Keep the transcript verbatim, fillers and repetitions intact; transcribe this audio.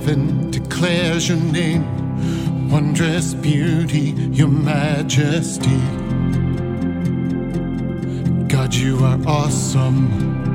heaven declares your name, wondrous beauty, your majesty. God, you are awesome.